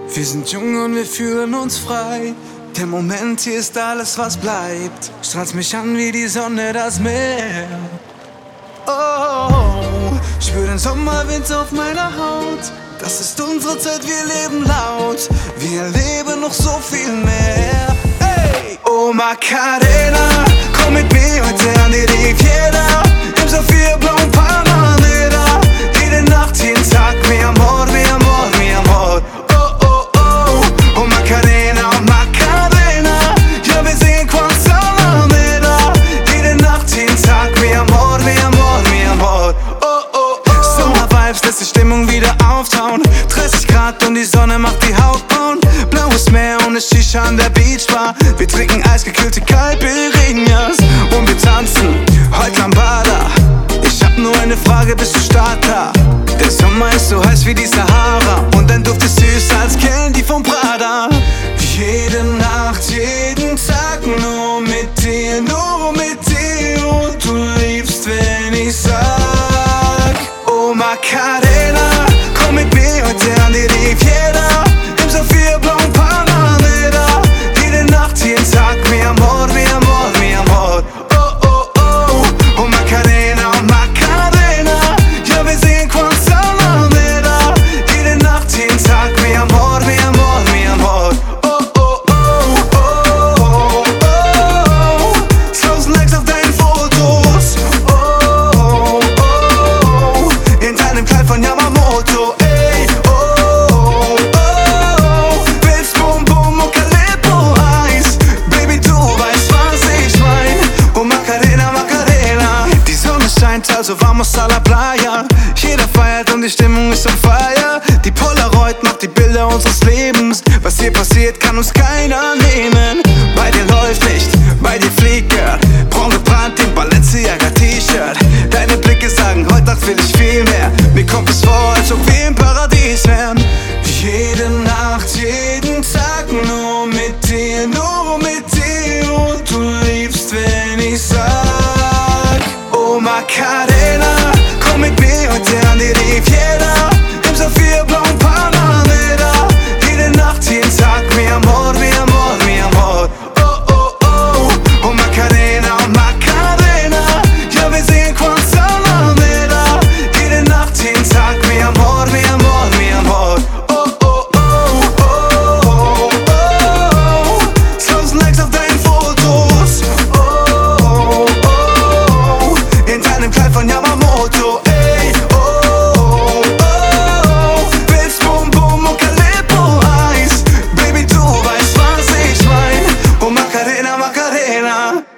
Wir sind jung und wir fühlen uns frei. Der Moment hier ist alles, was bleibt. Strahlst mich an wie die Sonne, das Meer. Oh, spür den Sommerwind auf meiner Haut. Das ist unsere Zeit, wir leben laut. Wir erleben noch so viel mehr. Hey! Oh Macarena, komm mit mir heute an die Riviera. Im saphirblauen Panamera. Jede Nacht, jeden Tag, mi amor, mi amor, mi amor. Oh, oh, oh, oh Macarena, Macarena. Ja, wir singen Quantanamera. Jede Nacht, jeden Tag, mi amor, mi amor, mi amor. Oh, oh, oh. Sommervibes, lässt die Stimmung wieder auftauen. 30 Grad und die Sonne macht die Haut braun. Blaues Meer und eine Shisha an der Beachbar. Wir trinken eisgekühlte Caipirinhas und wir tanzen heute Lambada. Ich hab nur eine Frage, bist du Starter? Der Sommer ist so heiß wie die Sahara und dein Duft ist süßer als Candy von Prada. Jede Nacht, jeden Tag nur mit dir und du liebst, wenn ich sag oh Macarena, komm mit mir heute an die Riviera. Im saphirblauen Panamera. Jede Nacht, jeden Tag, mi amor, mi amor, mi amor. Oh, oh, oh, oh Macarena, Macarena. Ja, wir singen Quantanamera. Jede Nacht, jeden Tag, mi amor, mi amor, mi amor. Oh, oh, oh, oh, oh, oh. 1000 Likes auf deinen Fotos. Oh, oh, oh. In deinem Kleid von Yamamoto. Ey, oh, oh, oh. Willst Bum Bum und Calippo Eis. Baby, du weißt, was ich mein. Oh Macarena, Macarena. Die Sonne scheint, also vamos a la playa. Jeder feiert und die Stimmung ist on fire. Die Polaroid macht die Bilder unseres Lebens. Was hier passiert, kann uns keiner nehmen. Bei dir läuft nicht, bei dir fliegt Girl. Braun gebrannt im Balenciaga T-Shirt. Deine Blicke sagen, heute Nacht will ich viel mehr. Mir kommt es vor, als ob wir im Paradies wären. Jede Nacht, jeden Tag nur mit dir und du liebst, wenn ich sag oh Macarena, komm mit mir heute an die Riviera. Im saphirblauen Panamera. Jede Nacht, jeden Tag, mi amor, mi amor, mi amor. Oh, oh, oh, oh Macarena, Macarena. Ja, wir singen Quantanamera. Jede Nacht, jeden Tag, mi amor, mi amor, mi amor. Oh, oh, oh, oh, oh, oh. 1000 Likes auf deinen Fotos. Oh, oh, oh. In deinem Kleid von Yamamoto. Ey, oh, oh, oh. Willst Bum Bum und Calippo Eis. Baby, du weißt, was ich mein. Oh Macarena, Macarena.